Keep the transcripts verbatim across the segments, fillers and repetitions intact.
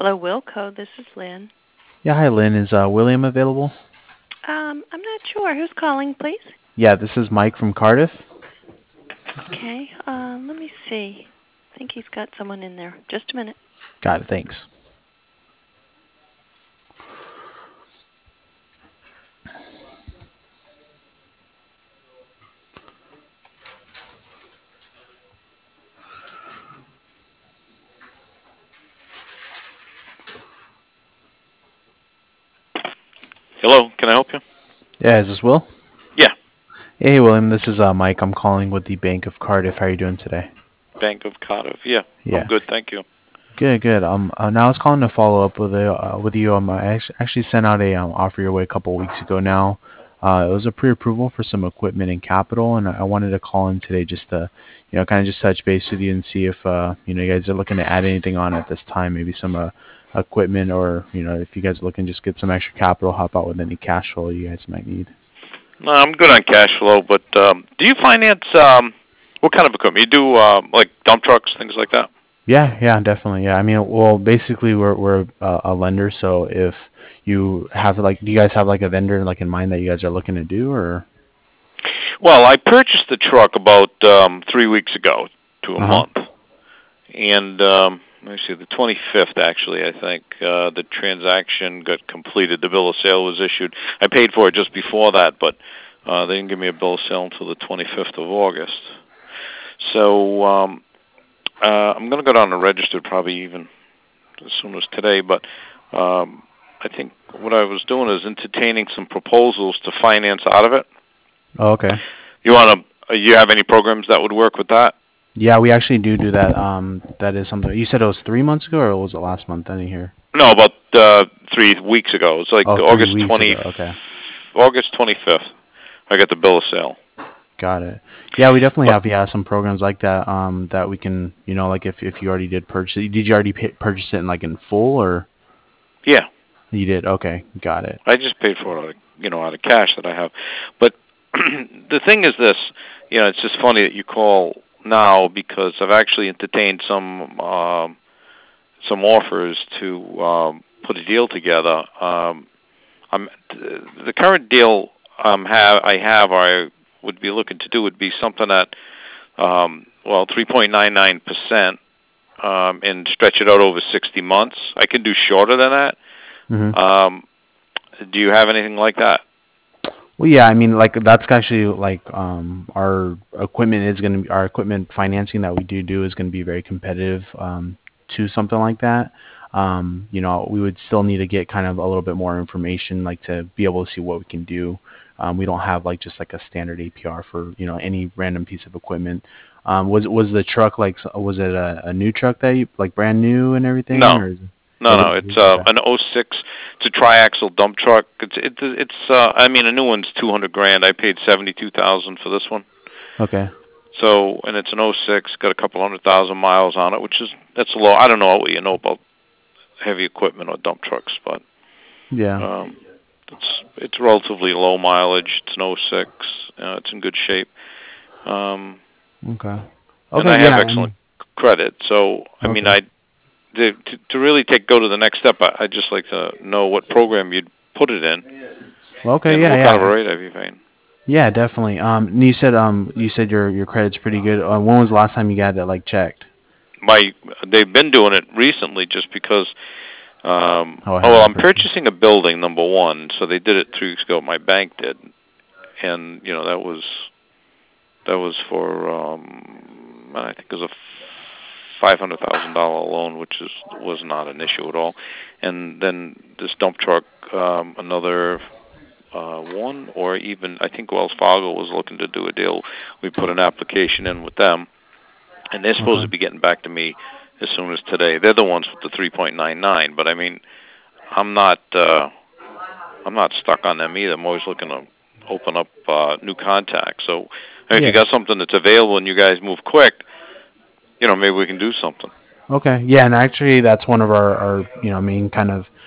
Hello, Wilco. This is Lynn. Yeah, hi Lynn. Is uh, William available? Um, I'm not sure. Who's calling, please? Yeah, this is Mike from Cardiff. Okay. Uh, let me see. I think he's got someone in there. Just a minute. Got it, thanks. Hello, can I help you? Yeah, is this Will? Yeah, Hey William, this is uh, Mike. I'm calling with the Bank of Cardiff. How are you doing today? Bank of Cardiff. Yeah, I'm Yeah, good, thank you. good, good. Um, uh, now I was calling to follow up with a, uh, with you. Um, I act- actually sent out a um, offer your way a couple of weeks ago now. Uh, it was a pre-approval for some equipment and capital, and I I wanted to call in today just to, you know, kind of just touch base with you and see if uh, you know, you guys are looking to add anything on at this time, maybe some uh, equipment, or you know, if you guys are looking to just get some extra capital, help out with any cash flow you guys might need. No, I'm good on cash flow, but um, do you finance um, what kind of equipment? You do um, like dump trucks, things like that? Yeah, yeah, definitely. Yeah, I mean, well, basically, we're we're a, a lender, so if you have like, do you guys have like a vendor like in mind that you guys are looking to do, or? Well, I purchased the truck about um, three weeks ago to a Uh huh. month, and um, let me see, the twenty-fifth actually, I think uh, the transaction got completed. The bill of sale was issued. I paid for it just before that, but uh, they didn't give me a bill of sale until the twenty-fifth of August. So um, uh, I'm going to go down to register probably even as soon as today, but um, I think what I was doing is entertaining some proposals to finance out of it. Oh, okay. You want to? You have any programs that would work with that? Yeah, we actually do do that. Um, that is something. You said it was three months ago, or was it last month? I didn't hear. No, about uh, three weeks ago. It's like Oh, three August weeks twenty, ago. Okay, August twenty fifth. I got the bill of sale. got it. Yeah, we definitely But have yeah some programs like that. Um, that we can, you know, like if if you already did purchase it, did you already pay, purchase it in like in full, or yeah, you did? Okay, got it. I just paid for it, out of, you know, out of cash that I have. But the thing is this, you know, it's just funny that you call now because I've actually entertained some um, some offers to um, put a deal together. Um, I'm the current deal um, have I have or I would be looking to do would be something at um, well three point nine nine percent um, and stretch it out over sixty months. I can do shorter than that. Mhm. Um, do you have anything like that? Well, yeah, I mean, like that's actually like um our equipment is going to be our equipment financing that we do do is going to be very competitive um to something like that. Um, you know, we would still need to get kind of a little bit more information, like to be able to see what we can do. Um, we don't have like just like a standard A P R for you know any random piece of equipment. Um, was was the truck like was it a, a new truck that you like brand new and everything, No, or is it, no, it was no. It's uh, okay? an oh six. It's a triaxle dump truck. It's it's it's. Uh, I mean, a new one's two hundred grand. I paid seventy two thousand for this one. Okay. So, and it's an oh six. Got a couple hundred thousand miles on it, which is that's low. I don't know what you know about heavy equipment or dump trucks, but Yeah. um, it's it's relatively low mileage. It's an oh six. Uh, it's in good shape. Um, Okay. and Okay. I have Yeah. I excellent mean, credit. So, I mean, okay. I to, to really take go to the next step, I, I'd just like to know what program you'd put it in Well, okay. and Yeah. what kind of a Yeah. rate have you paying. Yeah, definitely. Um, and you said um, you said your your credit's pretty good. Uh, when was the last time you got it like checked? My they've been doing it recently just because. Um, Oh, it oh well, hasn't I'm purchased. purchasing a building, number one, so they did it three weeks ago. My bank did, and you know that was that was for um, I think it was a five hundred thousand dollar loan, which is was not an issue at all. And then this dump truck, um, another uh, one, or even I think Wells Fargo was looking to do a deal. We put an application in with them, and they're supposed Okay. to be getting back to me as soon as today. They're the ones with the three point nine nine, but I mean, I'm not uh, I'm not stuck on them either. I'm always looking to open up uh, new contacts. So if you Yeah. got something that's available and you guys move quick, you know maybe we can do something. Okay. Yeah, and actually, that's one of our our you know main kind of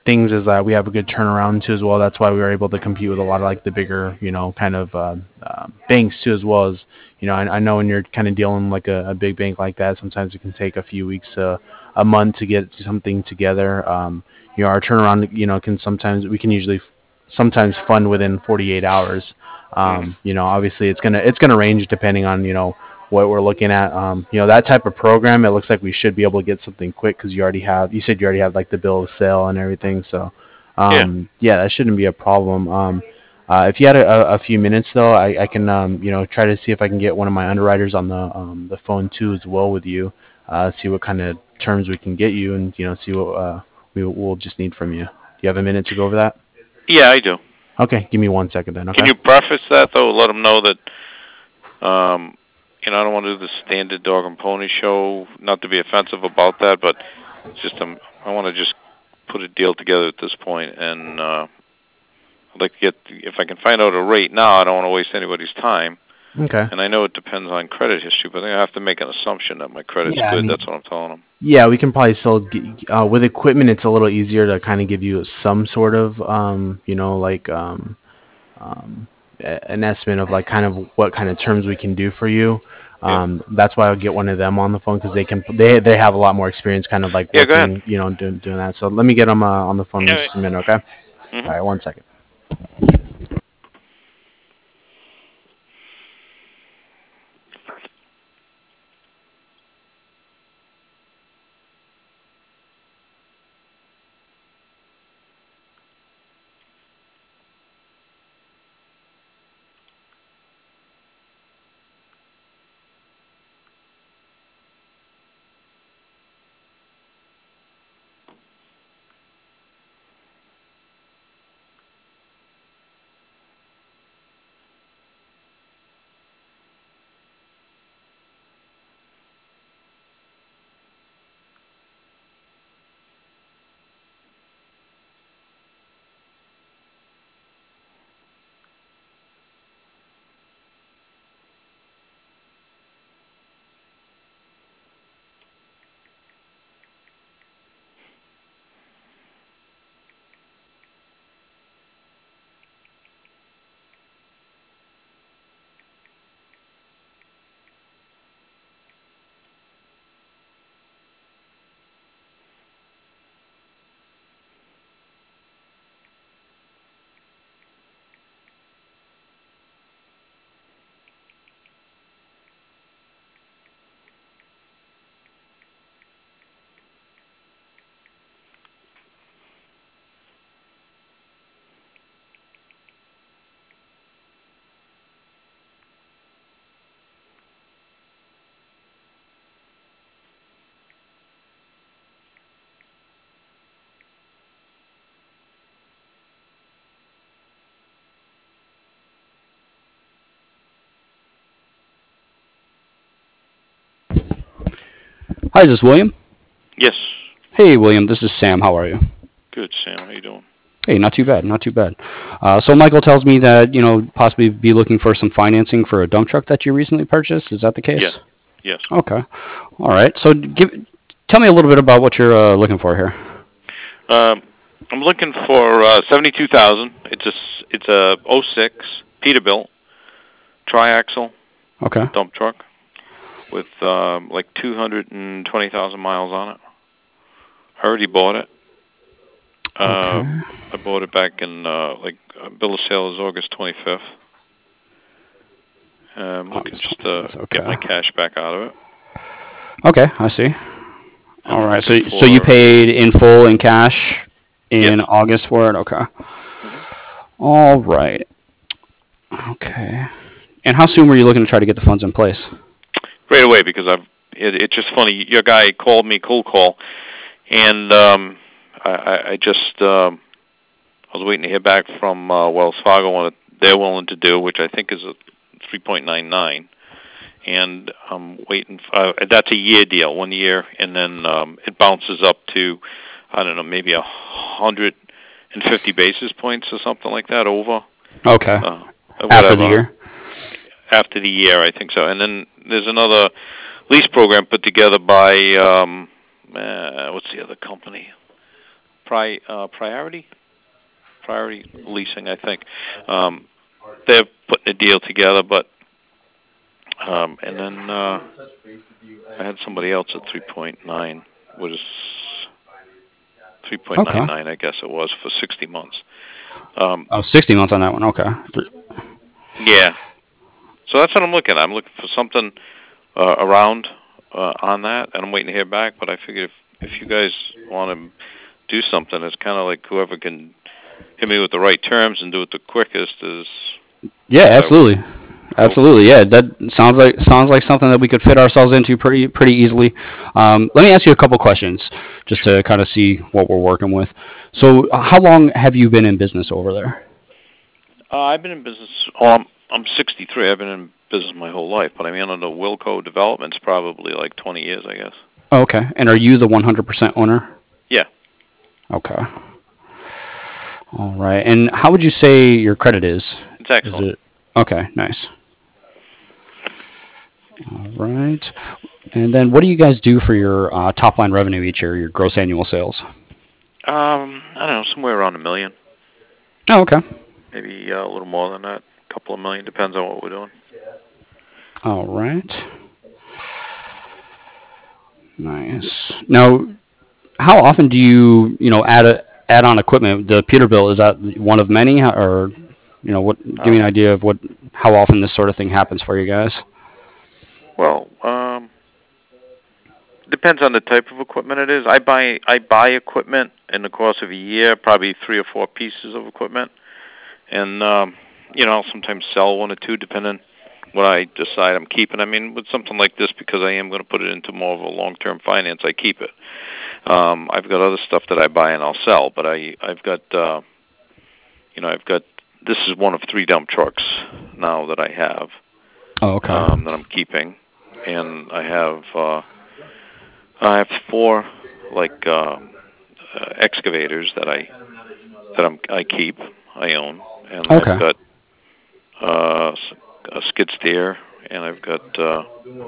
things is that we have a good turnaround too as well. That's why we were able to compete with a lot of like the bigger, you know, kind of uh, uh, banks too as well as, you know, I, I know when you're kind of dealing like a, a big bank like that, sometimes it can take a few weeks, uh, a month to get something together. Um, you know, our turnaround, you know, can sometimes we can usually f- sometimes fund within forty-eight hours. Mm. Um, you know, obviously it's gonna it's gonna range depending on you know what we're looking at. Um, you know, that type of program, it looks like we should be able to get something quick because you already have, you said you already have like the bill of sale and everything. So, Yeah. um, yeah, that shouldn't be a problem. Um, uh, if you had a, a a few minutes though, I, I can, um, you know, try to see if I can get one of my underwriters on the, um, the phone too as well with you, uh, see what kind of terms we can get you and, you know, see what, uh, we will just need from you. Do you have a minute to go over that? Yeah, I do. Okay, give me one second then, Can okay? you preface that though? Let them know that um, you know I don't want to do the standard dog and pony show. Not to be offensive about that, but it's just um, I want to just put a deal together at this point, and uh, I'd like to get if I can find out a rate now. I don't want to waste anybody's time. Okay. And I know it depends on credit history, but I have to make an assumption that my credit's Yeah, I good. mean, That's what I'm telling them. yeah, we can probably still g- uh, with equipment. It's a little easier to kind of give you some sort of, um, you know, like um, um, a- an estimate of like kind of what kind of terms we can do for you. Yeah. Um, that's why I'll get one of them on the phone because they can they they have a lot more experience, kind of like Yeah. Go ahead. working, you know, doing doing that. So let me get them uh, on the phone All in right. just a minute, okay? All Mhm. right, one second. Hi, is this William? Yes. Hey, William, this is Sam. How are you? Good, Sam. How you doing? Hey, not too bad, not too bad. Uh, so Michael tells me that, you know, possibly be looking for some financing for a dump truck that you recently purchased. Is that the Yeah. case? Yes. Okay. All right. So give, tell me a little bit about what you're uh, looking for here. Um, I'm looking for uh, seventy-two thousand. It's a s- it's a oh six Peterbilt triaxle Okay. dump truck with um, like two hundred twenty thousand miles on it. I already bought it. Uh, Okay. I bought it back in uh, like uh, bill of sale is August twenty-fifth. Uh, I'm looking August just to twenty-fifth. get my Okay. cash back out of it, Okay, I see. and All I'm right. looking So so you for paid in full in cash yes. in August for it. Okay. hmm All right. Okay. And how soon were you looking to try to get the funds in place? Right away because I've. It, it's just funny. Your guy called me cold call, and um, I, I I just um, I was waiting to hear back from uh, Wells Fargo on what they're willing to do, which I think is a three point nine nine, and I'm waiting. For, uh, that's a year deal, one year, and then um, it bounces up to I don't know, maybe a hundred and fifty basis points or something like that over. Okay. Uh, After the whatever year? after the year, I think so. And then there's another lease program put together by um, uh, what's the other company? pri uh, priority priority leasing, I think. Um, they're putting a deal together, but um, and then uh, I had somebody else at three point nine, was three point nine nine, Okay. I guess it was, for sixty months. Um, Oh, sixty months on that one. Okay. yeah. So that's what I'm looking at. I'm looking for something uh, around uh, on that, and I'm waiting to hear back. But I figured if, if you guys want to do something, it's kind of like whoever can hit me with the right terms and do it the quickest is. Yeah, absolutely. Absolutely, yeah. That sounds like sounds like something that we could fit ourselves into pretty pretty easily. Um, let me ask you a couple questions just to kind of see what we're working with. So, uh, how long have you been in business over there? Uh, I've been in business. Well, I'm, I'm sixty-three. I've been in business my whole life, but I mean, on the Wilco Developments, probably like twenty years, I guess. Oh, okay. And are you the one hundred percent owner? Yeah. Okay. All right. And how would you say your credit is? It's excellent. Is it okay? Nice. All right. And then, what do you guys do for your uh, top line revenue each year? Your gross annual sales? Um, I don't know, somewhere around a million. Oh, okay. Maybe uh, a little more than that. A couple of million, depends on what we're doing. All right. Nice. Now, how often do you, you know, add a, add on equipment? The Peterbilt, is that one of many, or, you know, what? Give me an idea of what, how often this sort of thing happens for you guys. Well, um, depends on the type of equipment it is. I buy I buy equipment in the course of a year, probably three or four pieces of equipment, and um, you know, I'll sometimes sell one or two depending what I decide I'm keeping. I mean, with something like this, because I am going to put it into more of a long-term finance, I keep it. Um, I've got other stuff that I buy and I'll sell, but I I've got uh, you know I've got this is one of three dump trucks now that I have. Oh, okay. Um, that I'm keeping, and I have uh, I have four like uh, uh, excavators that I that I'm I keep I own, and Okay. I've got uh, a skid steer, and I've got uh,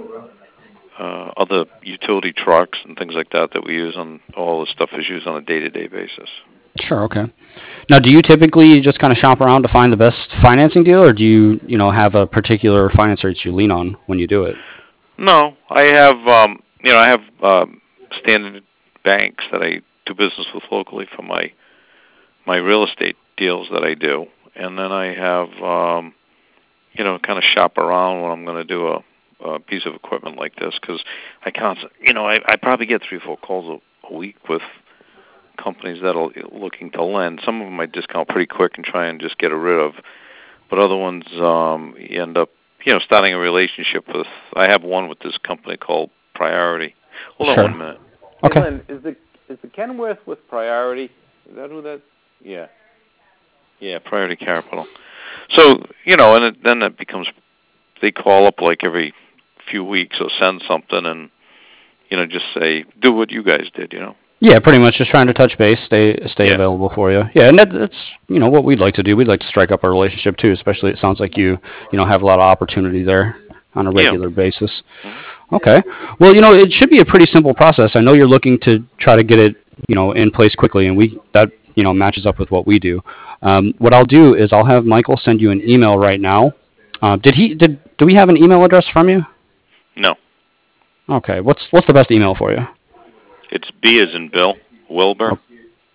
uh, other utility trucks and things like that that we use on all the stuff is used on a day-to-day basis. Sure. Okay. Now, do you typically just kind of shop around to find the best financing deal, or do you, you know, have a particular financer that you lean on when you do it? No, I have um, you know I have um, standard banks that I do business with locally for my my real estate deals that I do, and then I have um, you know kind of shop around when I'm going to do a, a piece of equipment like this, because I constantly you know I, I probably get three or four calls a, a week with companies that are looking to lend. Some of them I discount pretty quick and try and just get rid of, but other ones um, you end up you know starting a relationship with. I have one with this company called Priority. Hold Sure. on one minute. Okay. Hey, Lynn, is the is the Kenworth with Priority? Is that who that? Yeah. Yeah, Priority Capital. So you know, and it, then it becomes they call up like every few weeks or send something and you know just say do what you guys did. You know. Yeah, pretty much just trying to touch base, stay stay Yeah. available for you. Yeah, and that, that's you know what we'd like to do. We'd like to strike up a relationship too, especially it sounds like you you know have a lot of opportunity there on a regular Yeah. basis. Okay. Well, you know, it should be a pretty simple process. I know you're looking to try to get it, you know, in place quickly, and we that you know matches up with what we do. Um, what I'll do is I'll have Michael send you an email right now. Uh, did he did do we have an email address from you? No. Okay. What's what's the best email for you? It's B as in Bill Wilbur Oh.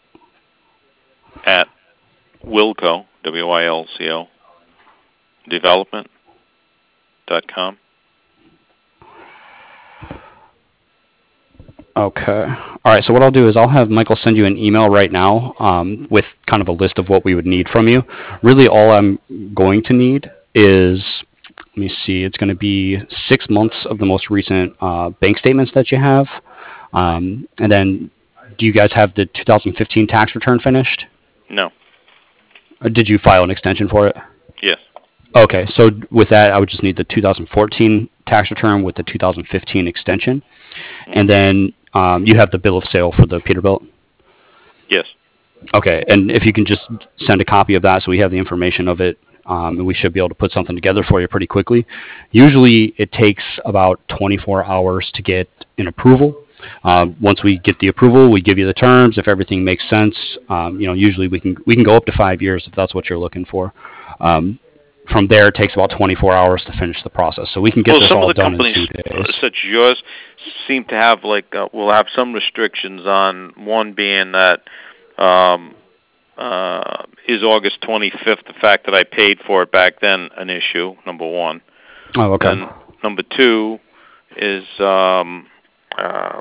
at Wilco W I L C O development dot com. Okay. All right. So what I'll do is I'll have Michael send you an email right now um, with kind of a list of what we would need from you. Really, all I'm going to need is, let me see, it's going to be six months of the most recent uh, bank statements that you have. Um, and then, do you guys have the two thousand fifteen tax return finished? No. Or did you file an extension for it? Yes. Okay. So with that, I would just need the two thousand fourteen tax return with the two thousand fifteen extension. And then um, you have the bill of sale for the Peterbilt? Yes. Okay, and if you can just send a copy of that so we have the information of it, um, and we should be able to put something together for you pretty quickly. Usually it takes about twenty-four hours to get an approval. Uh, once we get the approval, we give you the terms. If everything makes sense, um, you know, usually we can we can go up to five years if that's what you're looking for. Um, from there, it takes about twenty-four hours to finish the process, so we can get well, this some all of the done in companies, two uh, days. such as yours, seem to have like uh, will have some restrictions on one being that um, uh, is August twenty-fifth. The fact that I paid for it back then an issue. Number one. Oh, okay. And number two is um, um,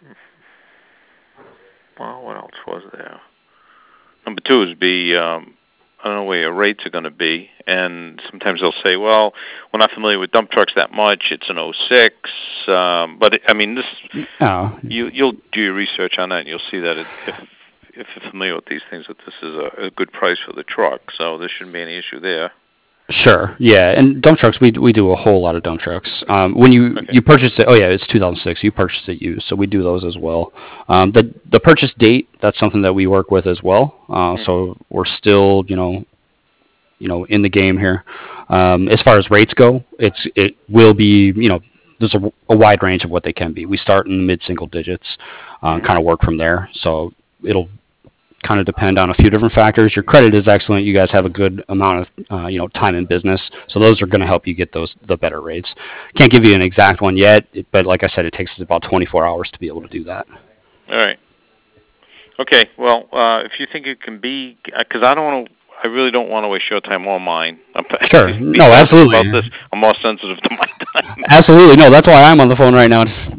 well, what else was there? Number two is be um, I don't know where your rates are going to be, and sometimes they'll say, "Well, we're not familiar with dump trucks that much. It's an oh six." Um, but it, I mean, this Oh. you you'll do your research on that, and you'll see that it, if if you're familiar with these things, that this is a, a good price for the truck. So there shouldn't be any issue there. Sure. Yeah, and dump trucks, we we do a whole lot of dump trucks. Um, when you Okay. you purchased it, oh yeah, it's two thousand six. You purchased it used, so we do those as well. Um, the the purchase date, that's something that we work with as well. Uh, so we're still, you know, you know, in the game here. Um, as far as rates go, it's it will be, you know, there's a, a wide range of what they can be. We start in mid single digits, uh, kind of work from there. So it'll kind of depend on a few different factors. Your credit is excellent. You guys have a good amount of uh, you know time in business, so those are going to help you get those the better rates. Can't give you an exact one yet, but like I said, it takes us about twenty-four hours to be able to do that. All right. Okay. Well, uh, if you think it can be, because I don't want to. I really don't want to waste your time or mine. I'm Sure. be No, sensitive absolutely. About this, I'm more sensitive to my time. Absolutely. No, that's why I'm on the phone right now.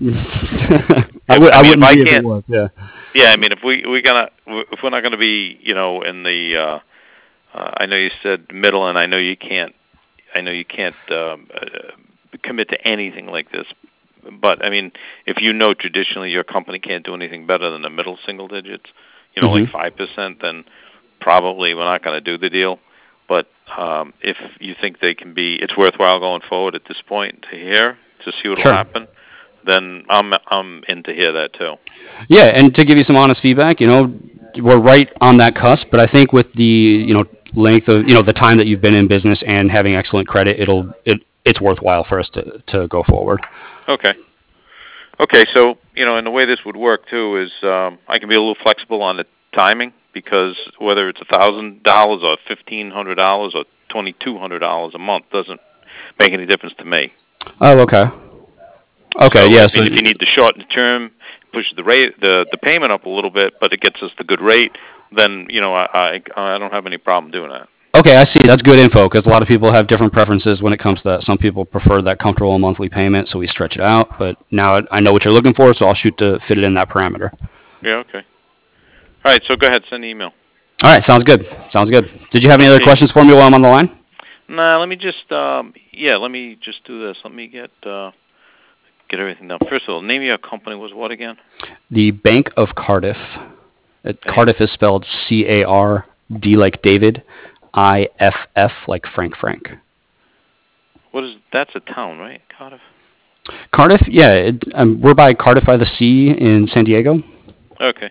I, would, I I, mean, wouldn't if I be if it can't- was. Yeah. Yeah, I mean, if we we gonna if we're not gonna be, you know, in the, uh, uh, I know you said middle, and I know you can't, I know you can't um, uh, commit to anything like this. But I mean, if you know traditionally your company can't do anything better than the middle single digits, you know, Mhm. like five percent, then probably we're not going to do the deal. But um, if you think they can be, it's worthwhile going forward at this point to hear to see what will Sure. happen, then I'm I'm in to hear that too. Yeah, and to give you some honest feedback, you know, we're right on that cusp, but I think with the, you know, length of, you know, the time that you've been in business and having excellent credit, it'll it it's worthwhile for us to to go forward. Okay. Okay, so, you know, and the way this would work, too, is um, I can be a little flexible on the timing, because whether it's one thousand dollars or fifteen hundred dollars or twenty-two hundred dollars a month doesn't make any difference to me. Oh, okay. Okay, so, yeah. I So mean, if you need to shorten the term, push the rate, the, the payment up a little bit, but it gets us the good rate, then, you know, I, I, I don't have any problem doing that. okay, I see. That's good info because a lot of people have different preferences when it comes to that. Some people prefer that comfortable monthly payment, so we stretch it out. But now I know what you're looking for, so I'll shoot to fit it in that parameter. Yeah, okay. All right, so go ahead, send an email. All right, sounds good. Sounds good. Did you have any other Okay. questions for me while I'm on the line? Nah, let me just, um, yeah, let me just do this. Let me get uh, get everything done. First of all, name of your company was what again? The Bank of Cardiff. It, Cardiff is spelled C A R D like David, I F F like Frank Frank. What is, that's a town, right? Cardiff? Cardiff, yeah. It, um, we're by Cardiff by the Sea in San Diego. Okay.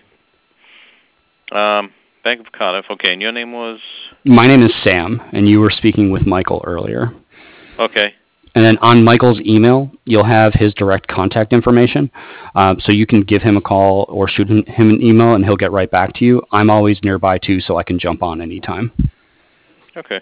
Um, Bank of Cardiff. Okay, and your name was? My name is Sam, and you were speaking with Michael earlier. Okay. And then on Michael's email, you'll have his direct contact information. Um, so you can give him a call or shoot him, him an email, and he'll get right back to you. I'm always nearby, too, so I can jump on anytime. Okay.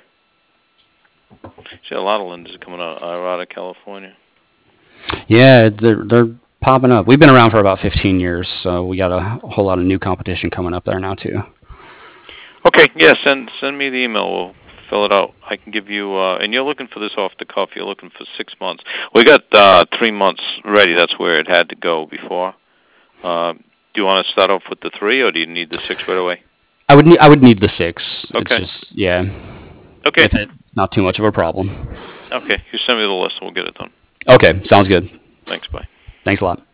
See, a lot of lenders coming out, are out of California. Yeah, they're, they're popping up. We've been around for about fifteen years, so we got a whole lot of new competition coming up there now, too. Okay, yeah, send send me the email. We'll fill it out. I can give you, uh, and you're looking for this off the cuff. You're looking for six months. We got uh, three months ready. That's where it had to go before. Uh, do you want to start off with the three, or do you need the six right away? I would need I would need the six. Okay. It's just yeah. Okay. If it's not too much of a problem. Okay, you send me the list, and we'll get it done. Okay, sounds good. Thanks, bye. Thanks a lot.